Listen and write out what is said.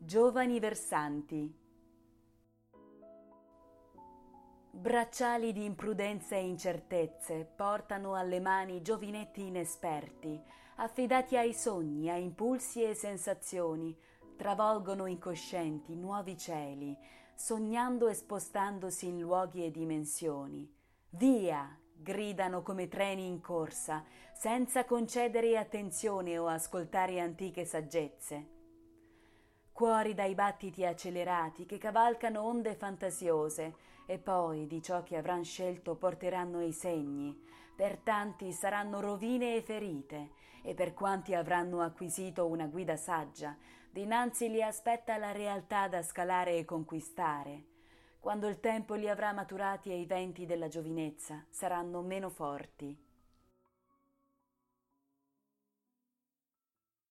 Giovani versanti. Bracciali di imprudenze e incertezze portano alle mani giovinetti inesperti, affidati ai sogni, a impulsi e sensazioni, travolgono incoscienti nuovi cieli, sognando e spostandosi in luoghi e dimensioni. Via! Gridano come treni in corsa, senza concedere attenzione o ascoltare antiche saggezze. Cuori dai battiti accelerati che cavalcano onde fantasiose e poi di ciò che avran scelto porteranno i segni. Per tanti saranno rovine e ferite e per quanti avranno acquisito una guida saggia, dinanzi li aspetta la realtà da scalare e conquistare. Quando il tempo li avrà maturati e i venti della giovinezza saranno meno forti.